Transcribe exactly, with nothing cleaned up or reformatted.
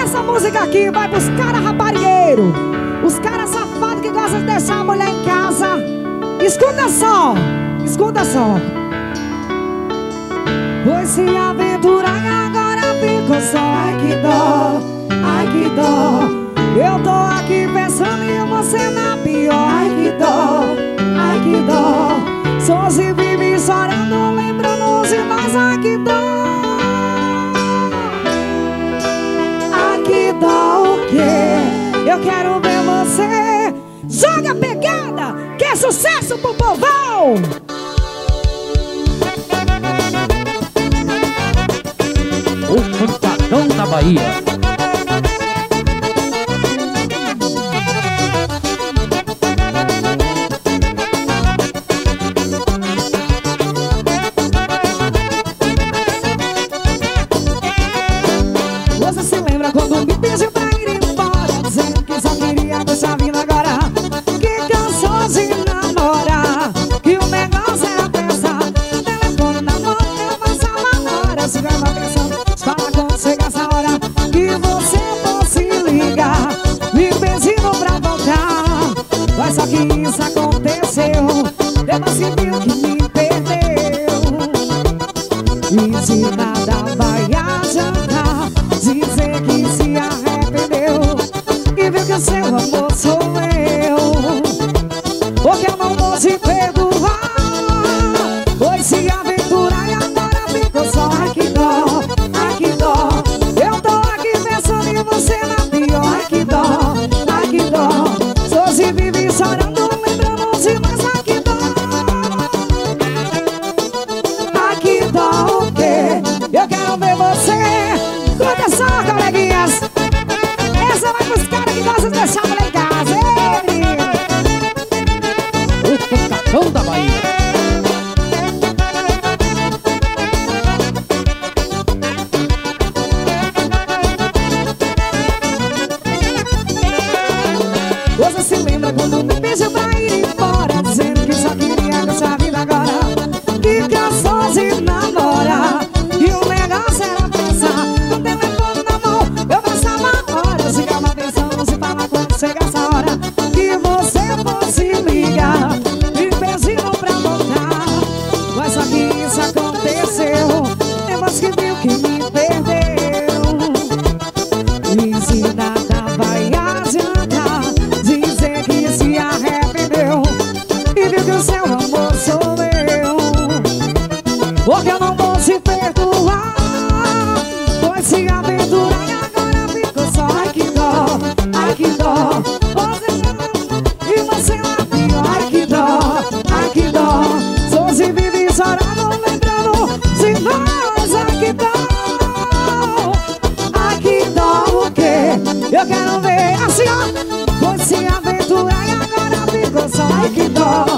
Essa música aqui vai pros caras raparigueiros, os caras safados que gostam de deixar a mulher em casa. Escuta só, escuta só. Pois se aventurar e agora fico só. Ai que dó, ai que dó. Eu tô aqui pensando em você na pior. Ai que dó, ai que dó. Só se vive chorando, lembrando-se, mas ai que dó. Ai que dó o quê? Eu quero ver você. Joga a pegada, que é sucesso pro povão. O pancadão da Bahia. Você se lembra quando me pediu pra ir embora, dizendo que só queria deixar vindo agora, que cansou de namorar, que o negócio era pensar. O telefone na mão, eu passava horas ficando pensando. Fala quando chega essa hora que você fosse ligar, me pedindo pra voltar. Mas só que isso aconteceu depois que viu que me perdeu. E de nada vai adiantar dizer que se arrependeu e viu que o seu amor sou eu, porque eu não vou te perdoar. Pois se aventurar e agora ficou só. Ai que dó, ai que dó. Eu tô aqui pensando em você na pior. Ai que dó, ai que dó. Só se vive chorando, lembrando-se, mas ai que dó. Ai que dó o quê? Eu quero ver você. Escuta só, coleguinhas. Essa vai pros caras que gostam de deixar a mulher em casa. Ei, O pancadão da Bahia. você se lembra quando me pediu pra ir embora, dizendo que só queria deixar a vida agora, que cansou de namorar, e o negócio era pensar. O telefone na mão, eu passava horas, ficava pensando se fala quando chega essa hora que você fosse ligar, me pedindo pra voltar. Mas só que isso aconteceu depois que viu que me perdeu. E se nada vai adiantar dizer que se arrependeu e viu que o seu amor sou eu, porque eu não vou te perdoar. Pois se aventurar e agora ficou só. Ai que dó, ai que dó. Você e você é pior. Ai que dó, ai que dó. Só se vive chorando, lembrando de nós. Ai que dó, ai que dó o quê? Eu quero ver assim ó. Pois se aventurar e agora ficou só. Ai que dó,